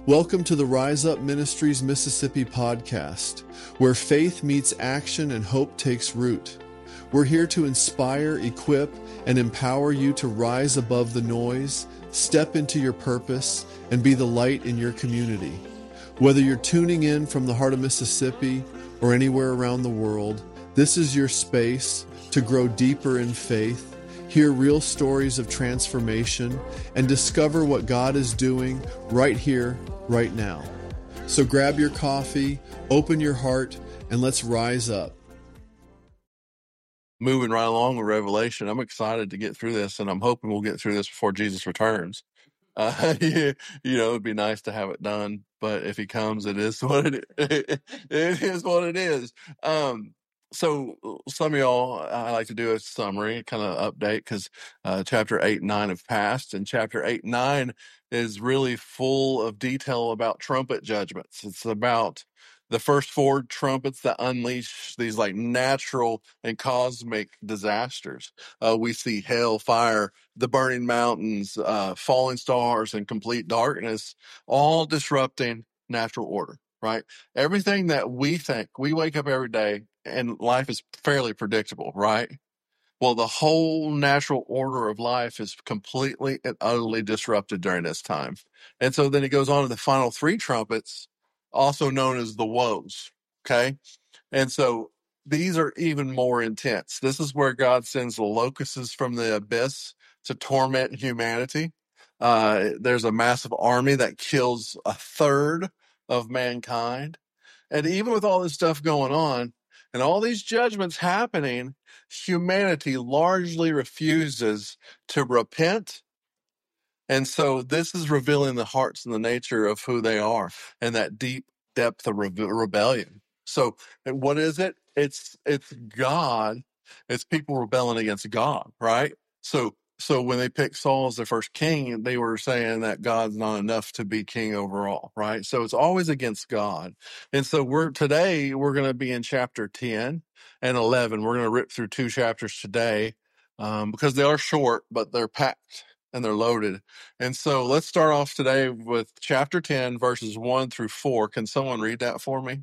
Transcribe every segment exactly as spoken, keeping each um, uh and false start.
Welcome to the Rise Up Ministries Mississippi podcast, where faith meets action and hope takes root. We're here to inspire, equip, and empower you to rise above the noise, step into your purpose, and be the light in your community. Whether you're tuning in from the heart of Mississippi or anywhere around the world, this is your space to grow deeper in faith, hear real stories of transformation, and discover what God is doing right here, right now. So grab your coffee, open your heart, and let's rise up. Moving right along with Revelation, I'm excited to get through this, and I'm hoping we'll get through this before Jesus returns. Uh, you, you know, it'd be nice to have it done, but if he comes, it is what it it is. What it is. Um, so some of y'all, I like to do a summary, kind of update, because uh, chapter eight and nine have passed, and chapter eight and nine is really full of detail about trumpet judgments. It's about the first four trumpets that unleash these like natural and cosmic disasters. Uh, we see hell, fire, the burning mountains, uh, falling stars, and complete darkness, all disrupting natural order, right? Everything that we think, we wake up every day and life is fairly predictable, right? Well, the whole natural order of life is completely and utterly disrupted during this time. And so then it goes on to the final three trumpets, also known as the woes, okay? And so these are even more intense. This is where God sends the locusts from the abyss to torment humanity. Uh, there's a massive army that kills a third of mankind. And even with all this stuff going on and all these judgments happening, humanity largely refuses to repent. And so this is revealing the hearts and the nature of who they are and that deep depth of rebe- rebellion. So and what is it? It's it's God. It's people rebelling against God, right? So so when they picked Saul as their first king, they were saying that God's not enough to be king overall, right? So it's always against God. And so we're today we're going to be in chapter ten and eleven. We're going to rip through two chapters today um, because they are short, but they're packed and they're loaded. And so let's start off today with chapter ten, verses one through four. Can someone read that for me?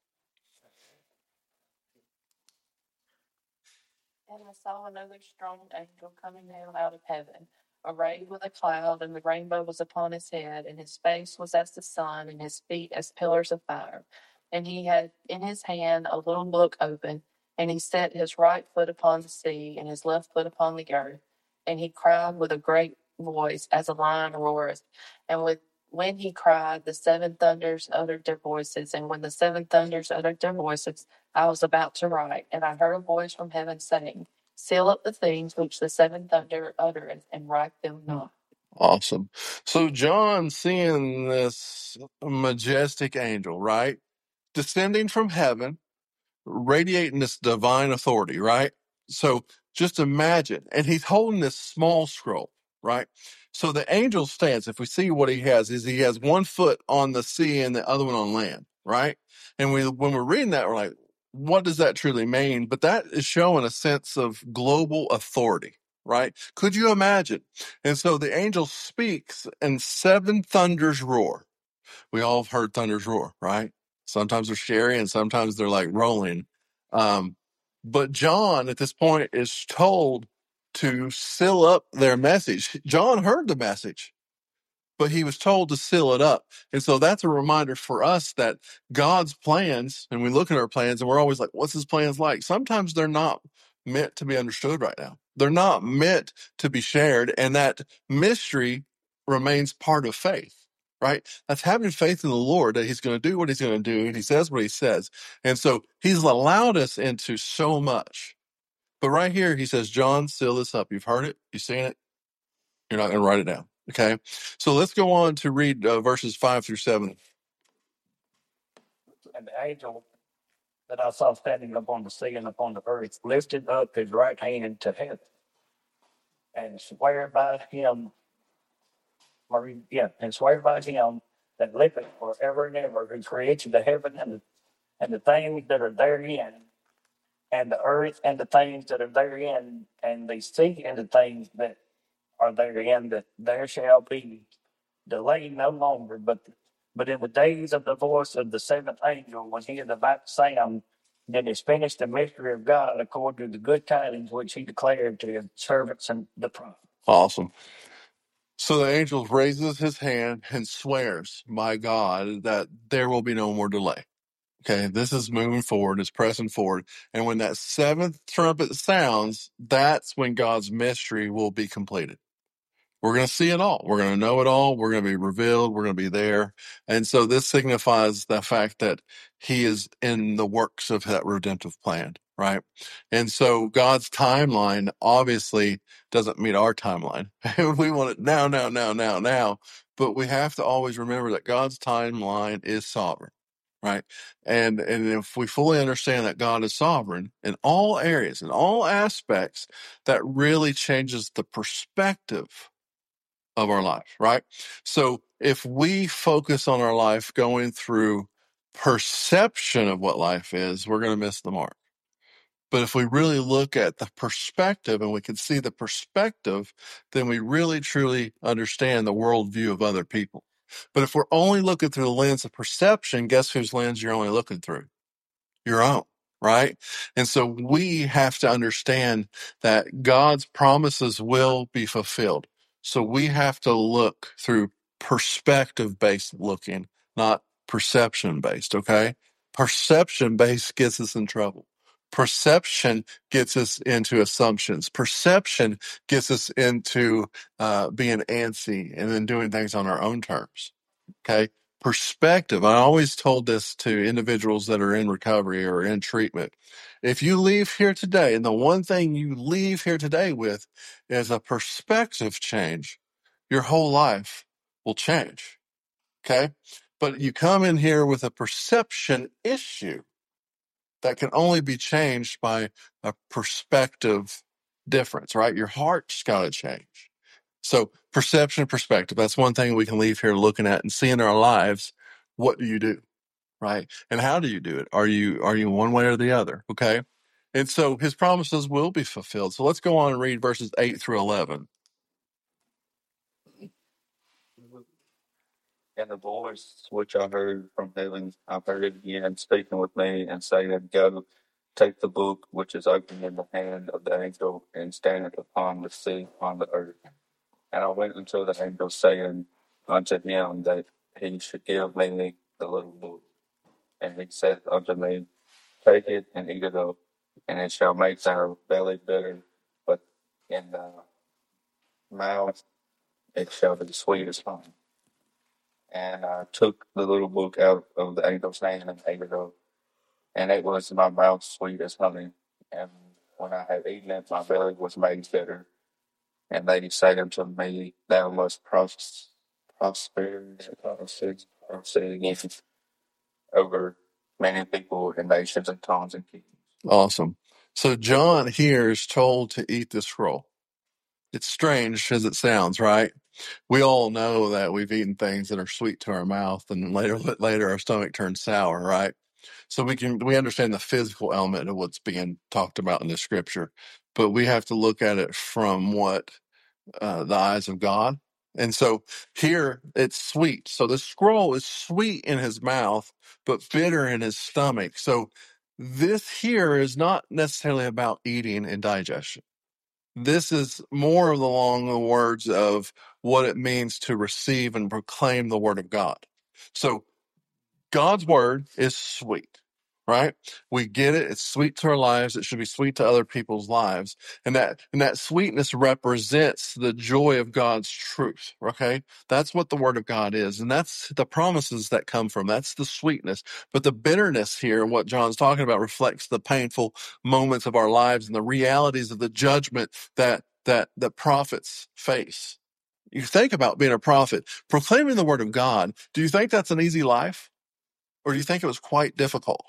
And I saw another strong angel coming down out of heaven, arrayed with a cloud, and the rainbow was upon his head, and his face was as the sun, and his feet as pillars of fire. And he had in his hand a little book open, and he set his right foot upon the sea, and his left foot upon the earth. And he cried with a great voice, as a lion roareth. And with when he cried, the seven thunders uttered their voices, and when the seven thunders uttered their voices, I was about to write, and I heard a voice from heaven saying, seal up the things which the seven thunder uttereth, and write them not. Awesome. So John seeing this majestic angel, right? Descending from heaven, radiating this divine authority, right? So just imagine, and he's holding this small scroll, right? So the angel stands. If we see what he has, is he has one foot on the sea and the other one on land, right? And we, when we're reading that, we're like, what does that truly mean? But that is showing a sense of global authority, right? Could you imagine? And so the angel speaks, and seven thunders roar. We all have heard thunders roar, right? Sometimes they're scary and sometimes they're like rolling. Um, but John at this point is told to seal up their message. John heard the message, but he was told to seal it up. And so that's a reminder for us that God's plans, and we look at our plans and we're always like, what's his plans like? Sometimes they're not meant to be understood right now. They're not meant to be shared. And that mystery remains part of faith. Right? That's having faith in the Lord that he's going to do what he's going to do. And he says what he says. And so he's allowed us into so much. But right here, he says, John, seal this up. You've heard it. You've seen it. You're not going to write it down. Okay. So let's go on to read uh, verses five through seven. And the angel that I saw standing upon the sea and upon the earth lifted up his right hand to heaven and swear by him, or yeah, and swear by him that liveth forever and ever, who created the heaven and the, and the things that are therein, and the earth and the things that are therein, and the sea and the things that are therein, that there shall be delay no longer, but But in the days of the voice of the seventh angel, when he is about to sound, then is finished the mystery of God according to the good tidings which he declared to his servants and the prophets. Awesome. So the angel raises his hand and swears, my God, that there will be no more delay. Okay, this is moving forward, it's pressing forward. And when that seventh trumpet sounds, that's when God's mystery will be completed. We're going to see it all. We're going to know it all. We're going to be revealed. We're going to be there. And so this signifies the fact that he is in the works of that redemptive plan, right? And so God's timeline obviously doesn't meet our timeline. We want it now, now, now, now, now. But we have to always remember that God's timeline is sovereign. Right. And, and if we fully understand that God is sovereign in all areas, in all aspects, that really changes the perspective of our life, right? So if we focus on our life going through perception of what life is, we're going to miss the mark. But if we really look at the perspective and we can see the perspective, then we really truly understand the worldview of other people. But if we're only looking through the lens of perception, guess whose lens you're only looking through? Your own, right? And so we have to understand that God's promises will be fulfilled. So we have to look through perspective-based looking, not perception-based, okay? Perception-based gets us in trouble. Perception gets us into assumptions. Perception gets us into uh, being antsy and then doing things on our own terms, okay? Perspective. I always told this to individuals that are in recovery or in treatment. If you leave here today, and the one thing you leave here today with is a perspective change, your whole life will change. Okay? But you come in here with a perception issue that can only be changed by a perspective difference, right? Your heart's got to change. So perception and perspective, that's one thing we can leave here looking at and see in our lives. What do you do? Right. And how do you do it? Are you, are you one way or the other? Okay. And so his promises will be fulfilled. So let's go on and read verses eight through eleven. And the voice which I heard from heaven, I heard it again speaking with me and saying, Go, take the book which is open in the hand of the angel and stand it upon the sea, upon the earth. And I went unto the angel, saying unto him that he should give me the little book. And he said unto me, Take it and eat it up, and it shall make thy belly bitter, but in thy mouth it shall be sweet as honey. And I took the little book out of the angel's hand and ate it up, and it was in my mouth sweet as honey. And when I had eaten it, my belly was made bitter. And they said unto me, Thou must pros- prosper, proceed again over many people and nations and tongues and kings. Awesome. So John here is told to eat the scroll. It's strange as it sounds, right? We all know that we've eaten things that are sweet to our mouth, and later, later our stomach turns sour, right? So we can we understand the physical element of what's being talked about in the scripture, but we have to look at it from what uh, the eyes of God. And so here it's sweet. So the scroll is sweet in his mouth, but bitter in his stomach. So this here is not necessarily about eating and digestion. This is more along the words of what it means to receive and proclaim the word of God. So God's word is sweet, right? We get it. It's sweet to our lives. It should be sweet to other people's lives. And that, and that sweetness represents the joy of God's truth. Okay. That's what the word of God is. And that's the promises that come from. That's the sweetness. But the bitterness here, what John's talking about, reflects the painful moments of our lives and the realities of the judgment that, that the prophets face. You think about being a prophet, proclaiming the word of God. Do you think that's an easy life? Or do you think it was quite difficult?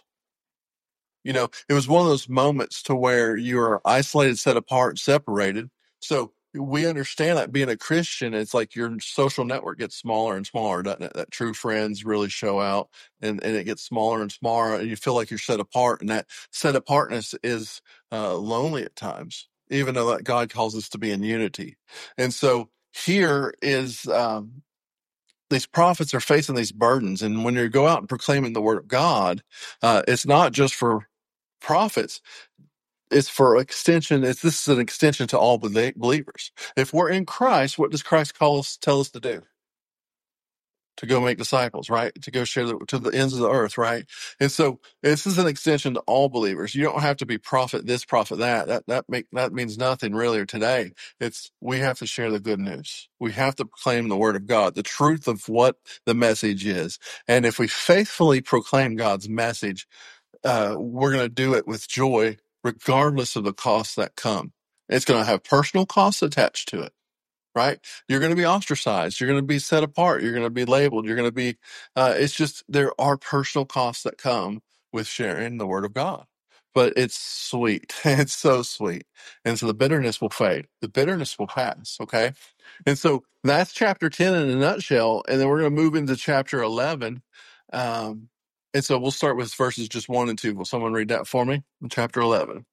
You know, it was one of those moments to where you are isolated, set apart, separated. So we understand that being a Christian, it's like your social network gets smaller and smaller, doesn't it? That true friends really show out, and, and it gets smaller and smaller, and you feel like you're set apart. And that set apartness is uh, lonely at times, even though that God calls us to be in unity. And so here is um, these prophets are facing these burdens. And when you go out and proclaiming the word of God, uh, it's not just for prophets. It's for extension. It's, this is an extension to all believers. If we're in Christ, what does Christ call us, tell us to do? To go make disciples, right? To go share the, to the ends of the earth, right? And so this is an extension to all believers. You don't have to be prophet this, prophet that. That that make that means nothing really today. It's we have to share the good news. We have to proclaim the word of God, the truth of what the message is. And if we faithfully proclaim God's message, uh, we're going to do it with joy, regardless of the costs that come. It's going to have personal costs attached to it. Right? You're going to be ostracized. You're going to be set apart. You're going to be labeled. You're going to be, uh, it's just, there are personal costs that come with sharing the word of God, but it's sweet. It's so sweet. And so the bitterness will fade. The bitterness will pass. Okay. And so that's chapter ten in a nutshell. And then we're going to move into chapter eleven. Um, and so we'll start with verses just one and two. Will someone read that for me? In chapter eleven.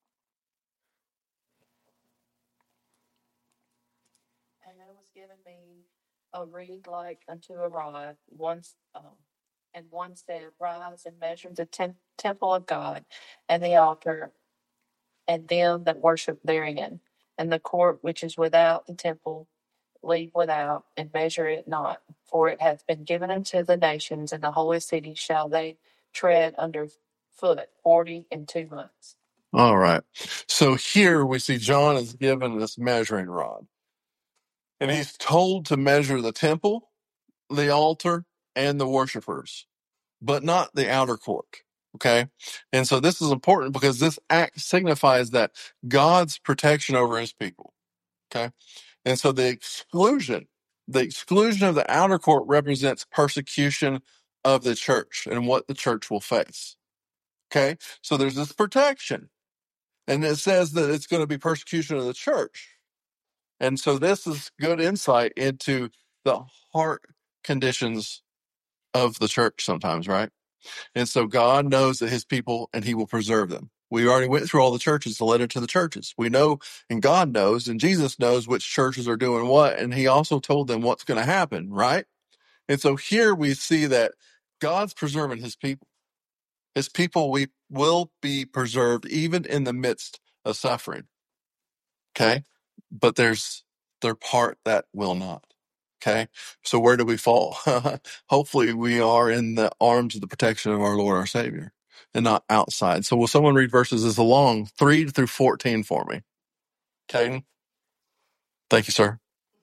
And there was given me a reed like unto a rod, once, um, and one said, Rise and measure the tem- temple of God, and the altar, and them that worship therein, and the court which is without the temple, leave without, and measure it not. For it hath been given unto the nations, and the holy city shall they tread under foot forty and two months. All right. So here we see John is given this measuring rod. And he's told to measure the temple, the altar, and the worshipers, but not the outer court. Okay. And so this is important because this act signifies that God's protection over his people. Okay. And so the exclusion, the exclusion of the outer court represents persecution of the church and what the church will face. Okay. So there's this protection, and it says that it's going to be persecution of the church. And so this is good insight into the heart conditions of the church sometimes, right? And so God knows that his people, and he will preserve them. We already went through all the churches, the letter to the churches. We know, and God knows, and Jesus knows which churches are doing what, and he also told them what's going to happen, right? And so here we see that God's preserving his people. His people we will be preserved even in the midst of suffering. Okay? But there's their part that will not. Okay? So where do we fall? Hopefully we are in the arms of the protection of our Lord, our Savior, and not outside. So will someone read verses as along three through fourteen for me? Caden? Thank you, sir.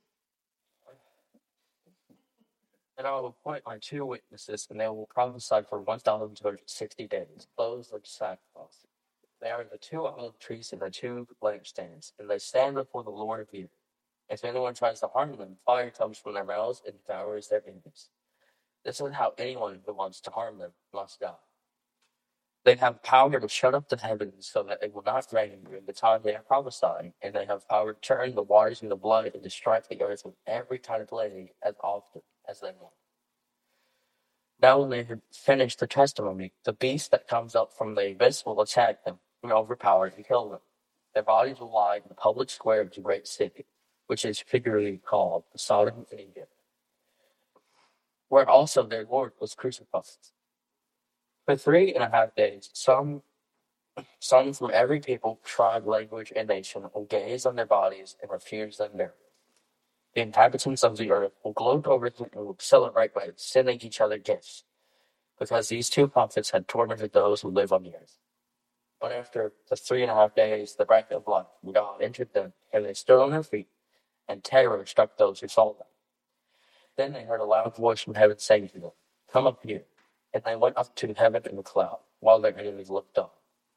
And I will appoint my two witnesses, and they will prophesy for one thousand two hundred sixty days, clothed like sackcloth. They are the two olive trees and the two lampstands, and they stand before the Lord of the earth. If anyone tries to harm them, fire comes from their mouths and devours their enemies. This is how anyone who wants to harm them must die. They have power to shut up the heavens so that it will not rain during the time they are prophesying, and they have power to turn the waters into blood and to strike the earth with every kind of plague as often as they want. Now when they have finished their testimony, the beast that comes up from the abyss will attack them and overpower and kill them. Their bodies will lie in the public square of the great city, which is figuratively called the Sodom of Egypt, where also their Lord was crucified. For three and a half days, some some from every people, tribe, language, and nation will gaze on their bodies and refuse them burial. The inhabitants of the earth will gloat over them and will celebrate by sending each other gifts, because these two prophets had tormented those who live on the earth. But after the three and a half days, the breath of life from God entered them, and they stood on their feet, and terror struck those who saw them. Then they heard a loud voice from heaven saying to them, Come up here. And they went up to heaven in a cloud, while their enemies looked on.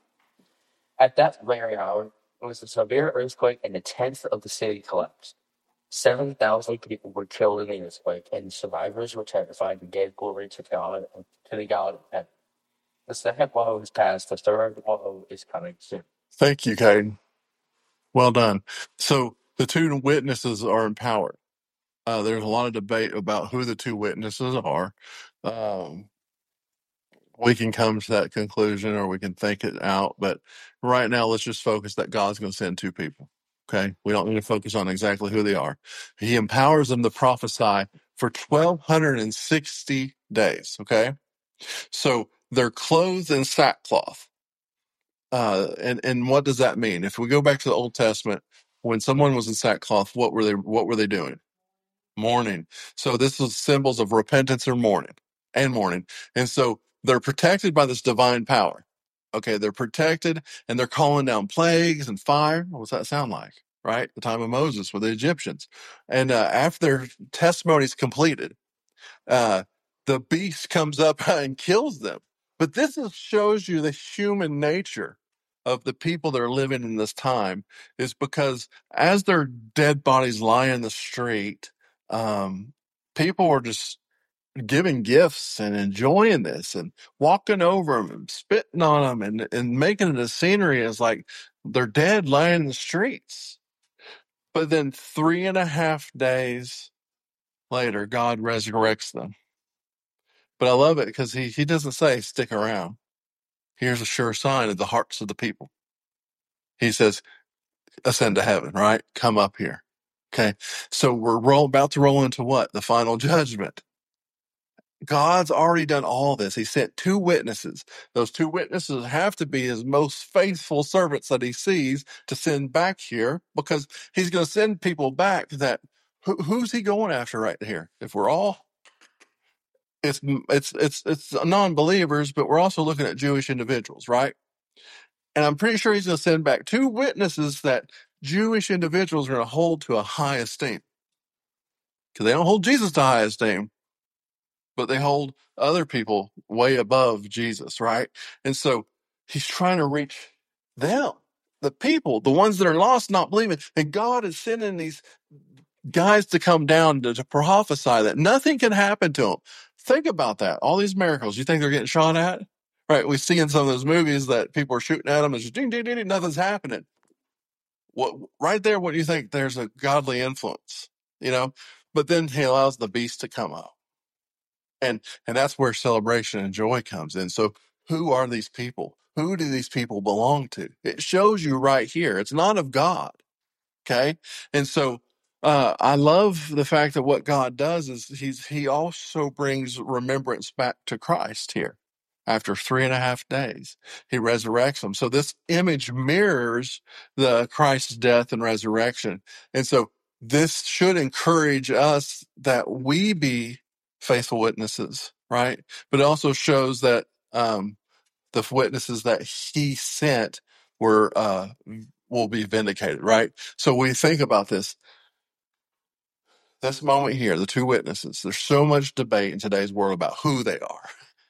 At that very hour, it was a severe earthquake, and a tenth of the city collapsed. Seven thousand people were killed in the earthquake, and survivors were terrified and gave glory to God and to the God of heaven. The second woe is past, the third woe is coming soon. Thank you, Caden. Well done. So the two witnesses are empowered. Uh, there's a lot of debate about who the two witnesses are. Um, we can come to that conclusion, or we can think it out. But right now, let's just focus that God's going to send two people. Okay? We don't need to focus on exactly who they are. He empowers them to prophesy for twelve sixty days. Okay. So they're clothed in sackcloth. Uh, and, and what does that mean? If we go back to the Old Testament, when someone was in sackcloth, what were they, what were they doing? Mourning. So this was symbols of repentance or mourning and mourning. And so they're protected by this divine power. Okay. They're protected and they're calling down plagues and fire. What does that sound like? Right? The time of Moses with the Egyptians. And, uh, after their testimony is completed, uh, the beast comes up and kills them. But this is, shows you the human nature of the people that are living in this time, is because as their dead bodies lie in the street, um, people are just giving gifts and enjoying this and walking over them and spitting on them and, and making it a scenery as like they're dead lying in the streets. But then three and a half days later, God resurrects them. But I love it because he, he doesn't say stick around. Here's a sure sign of the hearts of the people. He says, ascend to heaven, right? Come up here. Okay. So we're roll, about to roll into what? The final judgment. God's already done all this. He sent two witnesses. Those two witnesses have to be his most faithful servants that he sees to send back here, because he's going to send people back that, who, who's he going after right here? If we're all It's it's it's it's non-believers, but we're also looking at Jewish individuals, right? And I'm pretty sure he's going to send back two witnesses that Jewish individuals are going to hold to a high esteem, because they don't hold Jesus to high esteem, but they hold other people way above Jesus, right? And so he's trying to reach them, the people, the ones that are lost, not believing. And God is sending these guys to come down to, to prophesy that nothing can happen to them. Think about that. All these miracles, you think they're getting shot at? Right. We see in some of those movies that people are shooting at them and just ding, ding, ding, ding, nothing's happening. What, right there, what do you think? There's a godly influence, you know? But then he allows the beast to come up. And, and that's where celebration and joy comes in. So who are these people? Who do these people belong to? It shows you right here. It's not of God. Okay. And so, uh, I love the fact that what God does is he's, he also brings remembrance back to Christ here. After three and a half days, he resurrects them. So this image mirrors the Christ's death and resurrection. And so this should encourage us that we be faithful witnesses, right? But it also shows that, um, the witnesses that he sent were, uh, will be vindicated, right? So we think about this, this moment here, the two witnesses, there's so much debate in today's world about who they are.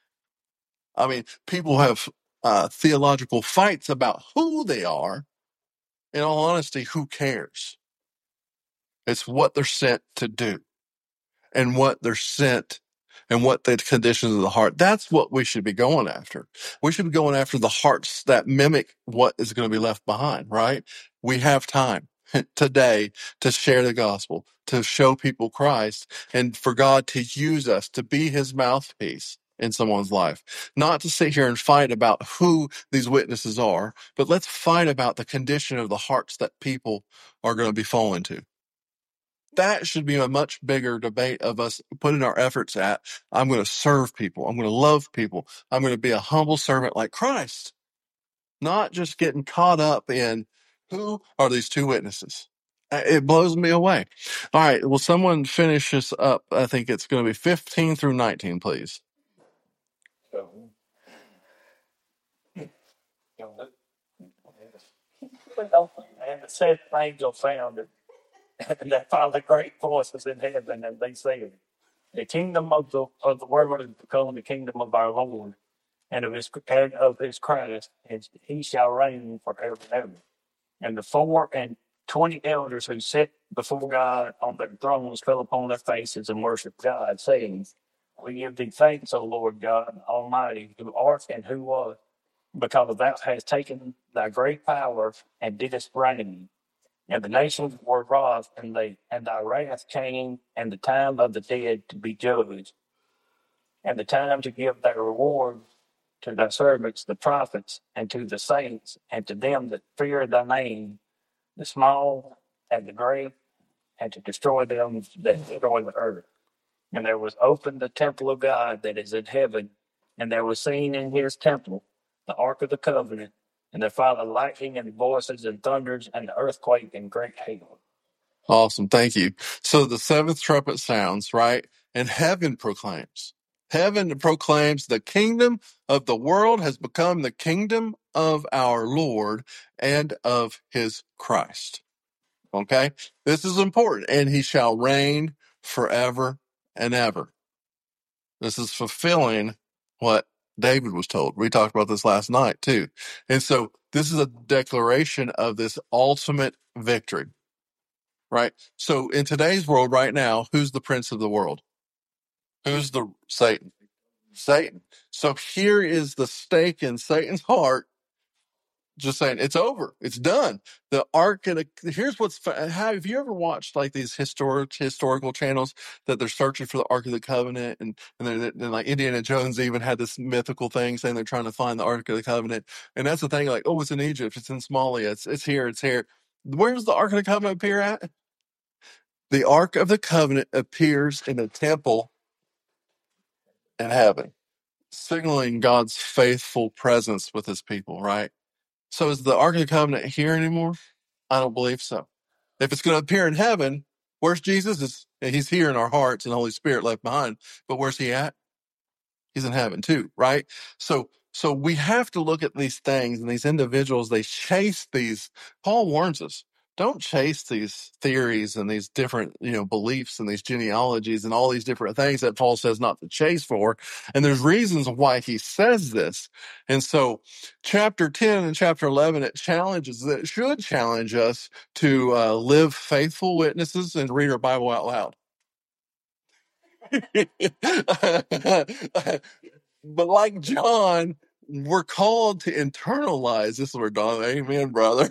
I mean, people have uh, theological fights about who they are. In all honesty, who cares? It's what they're sent to do and what they're sent and what the conditions of the heart. That's what we should be going after. We should be going after the hearts that mimic what is going to be left behind, right? We have time today to share the gospel, to show people Christ, and for God to use us to be his mouthpiece in someone's life. Not to sit here and fight about who these witnesses are, but let's fight about the condition of the hearts that people are going to be falling to. That should be a much bigger debate of us putting our efforts at. I'm going to serve people. I'm going to love people. I'm going to be a humble servant like Christ. Not just getting caught up in who are these two witnesses. It blows me away. All right. Will someone finish this up? I think it's going to be fifteen through nineteen, please. So, you know, and the seventh angel found and they found the great voices in heaven, and they said, "The kingdom of the of the world has become the kingdom of our Lord, and of his and of his Christ, and he shall reign forever and ever." And the four and twenty elders who sat before God on their thrones fell upon their faces and worshipped God, saying, "We give thee thanks, O Lord God Almighty, who art and who was, because thou hast taken thy great power and didst reign. And the nations were wroth, and they and thy wrath came, and the time of the dead to be judged, and the time to give their reward to thy servants, the prophets, and to the saints, and to them that fear thy name, the small and the great, and to destroy them that destroy the earth. And there was opened the temple of God that is in heaven, and there was seen in his temple the ark of the covenant, and there followed lightning and voices and thunders and earthquake and great hail. Awesome. Thank you. So the seventh trumpet sounds, right? And heaven proclaims. Heaven proclaims the kingdom of the world has become the kingdom of our Lord and of his Christ. Okay? This is important. And he shall reign forever and ever. This is fulfilling what David was told. We talked about this last night too. And so this is a declaration of this ultimate victory. Right? So in today's world right now, who's the prince of the world? Who's the Satan? Satan. So here is the stake in Satan's heart, just saying it's over, it's done. The ark of the, here's what's have you ever watched like these historic historical channels that they're searching for the Ark of the Covenant, and and, they're, and like Indiana Jones even had this mythical thing saying they're trying to find the Ark of the Covenant, and that's the thing, like, oh, it's in Egypt, it's in Somalia, it's it's here, it's here. Where's the Ark of the Covenant appear at? The Ark of the Covenant appears in a temple in heaven, signaling God's faithful presence with his people, right? So is the Ark of the Covenant here anymore? I don't believe so. If it's going to appear in heaven, where's Jesus? Is He's here in our hearts and the Holy Spirit left behind. But where's he at? He's in heaven too, right? So so we have to look at these things, and these individuals, they chase these. Paul warns us, don't chase these theories and these different, you know, beliefs and these genealogies and all these different things that Paul says not to chase for. And there's reasons why he says this. And so chapter ten and chapter eleven, it challenges, it should challenge us to uh, live faithful witnesses and read our Bible out loud. But like John, we're called to internalize. This is where Don, amen, brother.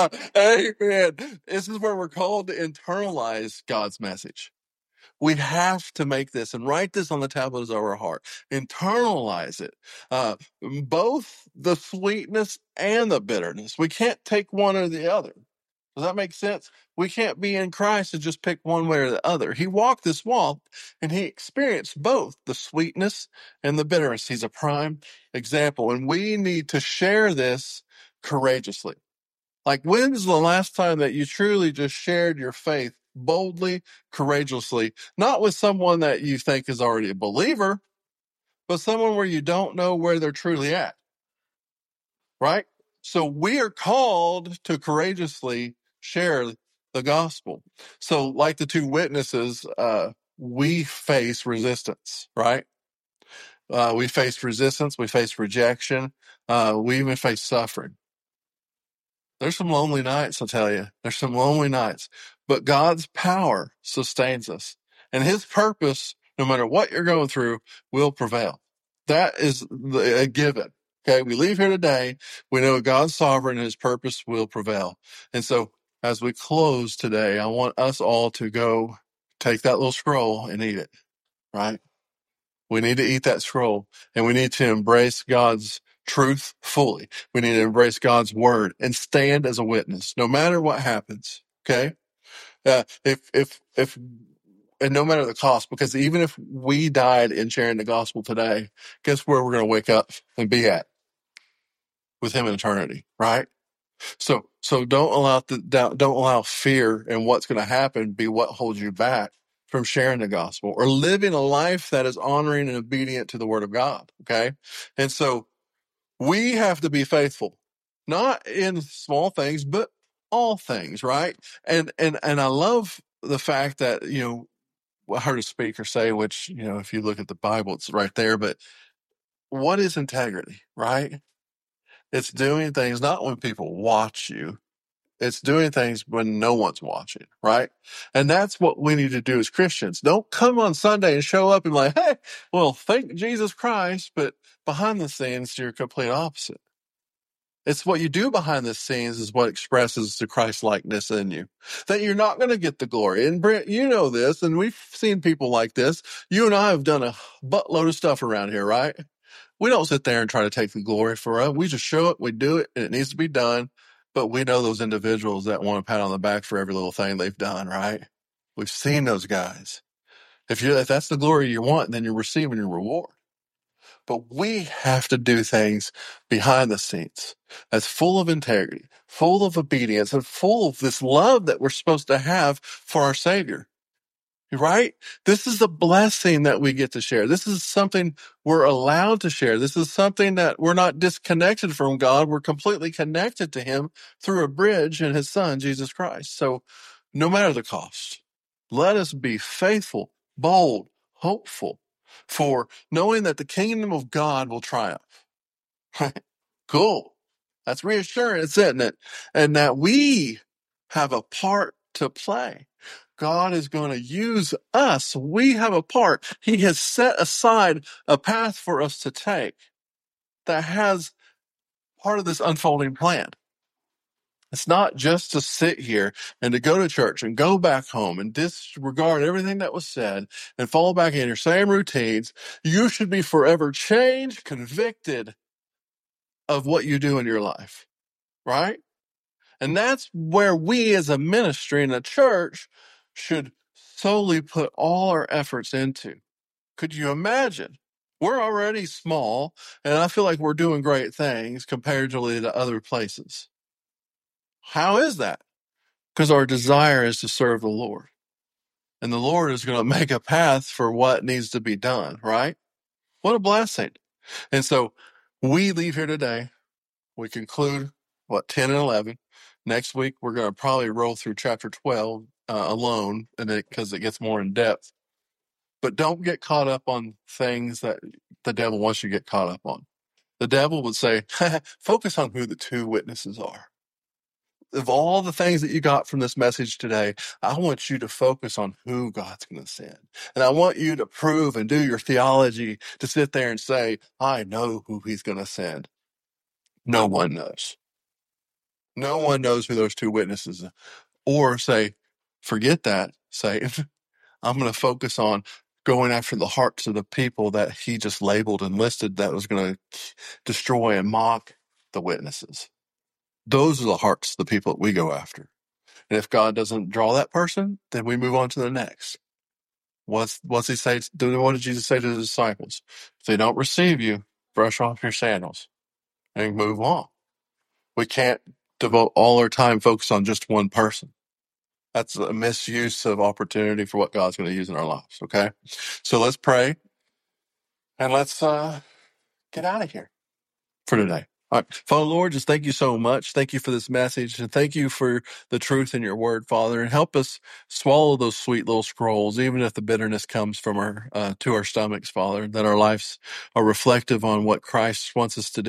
Amen. This is where we're called to internalize God's message. We have to make this and write this on the tablets of our heart. Internalize it. Uh, both the sweetness and the bitterness. We can't take one or the other. Does that make sense? We can't be in Christ and just pick one way or the other. He walked this walk and he experienced both the sweetness and the bitterness. He's a prime example. And we need to share this courageously. Like, when's the last time that you truly just shared your faith boldly, courageously, not with someone that you think is already a believer, but someone where you don't know where they're truly at? Right? So we are called to courageously share the gospel. So like the two witnesses, uh, we face resistance, right? Uh, we face resistance. We face rejection. Uh, we even face suffering. There's some lonely nights, I'll tell you. There's some lonely nights. But God's power sustains us. And his purpose, no matter what you're going through, will prevail. That is the, a given. Okay, we leave here today. We know God's sovereign and his purpose will prevail. And so as we close today, I want us all to go take that little scroll and eat it, right? We need to eat that scroll, and we need to embrace God's truth fully. We need to embrace God's word and stand as a witness, no matter what happens. Okay. Uh, if, if, if, and no matter the cost, because even if we died in sharing the gospel today, guess where we're going to wake up and be at? With him in eternity, right? So, so don't allow the doubt, don't allow fear and what's going to happen be what holds you back from sharing the gospel or living a life that is honoring and obedient to the word of God. Okay. And so we have to be faithful, not in small things, but all things. Right. And, and, and I love the fact that, you know, I heard a speaker say, which, you know, if you look at the Bible, it's right there, but what is integrity, right? It's doing things not when people watch you. It's doing things when no one's watching, right? And that's what we need to do as Christians. Don't come on Sunday and show up and like, hey, well, thank Jesus Christ, but behind the scenes, you're complete opposite. It's what you do behind the scenes is what expresses the Christ-likeness in you. That you're not going to get the glory. And Brent, you know this, and we've seen people like this. You and I have done a buttload of stuff around here, right? We don't sit there and try to take the glory for it. We just show it, we do it, and it needs to be done. But we know those individuals that want a pat on the back for every little thing they've done, right? We've seen those guys. If you if that's the glory you want, then you're receiving your reward. But we have to do things behind the scenes that's full of integrity, full of obedience, and full of this love that we're supposed to have for our Savior. Right? This is a blessing that we get to share. This is something we're allowed to share. This is something that we're not disconnected from God. We're completely connected to Him through a bridge in His Son, Jesus Christ. So no matter the cost, let us be faithful, bold, hopeful, for knowing that the kingdom of God will triumph. Cool. That's reassurance, isn't it? And that we have a part to play. God is going to use us. We have a part. He has set aside a path for us to take that has part of this unfolding plan. It's not just to sit here and to go to church and go back home and disregard everything that was said and fall back in your same routines. You should be forever changed, convicted of what you do in your life, right? And that's where we as a ministry and a church should solely put all our efforts into. Could you imagine? We're already small, and I feel like we're doing great things comparatively to other places. How is that? Because our desire is to serve the Lord. And the Lord is going to make a path for what needs to be done, right? What a blessing. And so we leave here today. We conclude, what, ten and eleven. Next week, we're going to probably roll through chapter twelve uh, alone, and because it, it gets more in depth. But don't get caught up on things that the devil wants you to get caught up on. The devil would say, focus on who the two witnesses are. Of all the things that you got from this message today, I want you to focus on who God's going to send. And I want you to prove and do your theology to sit there and say, I know who he's going to send. No one knows. No one knows who those two witnesses are. Or say, forget that. Say, I'm going to focus on going after the hearts of the people that he just labeled and listed that was going to destroy and mock the witnesses. Those are the hearts of the people that we go after. And if God doesn't draw that person, then we move on to the next. What's, what's he say? What did Jesus say to the disciples? If they don't receive you, brush off your sandals and move on. We can't devote all our time focused on just one person. That's a misuse of opportunity for what God's going to use in our lives, okay? So let's pray, and let's uh, get out of here for today. All right. Father, Lord, just thank you so much. Thank you for this message, and thank you for the truth in your word, Father, and help us swallow those sweet little scrolls, even if the bitterness comes from our uh, to our stomachs, Father, that our lives are reflective on what Christ wants us to do.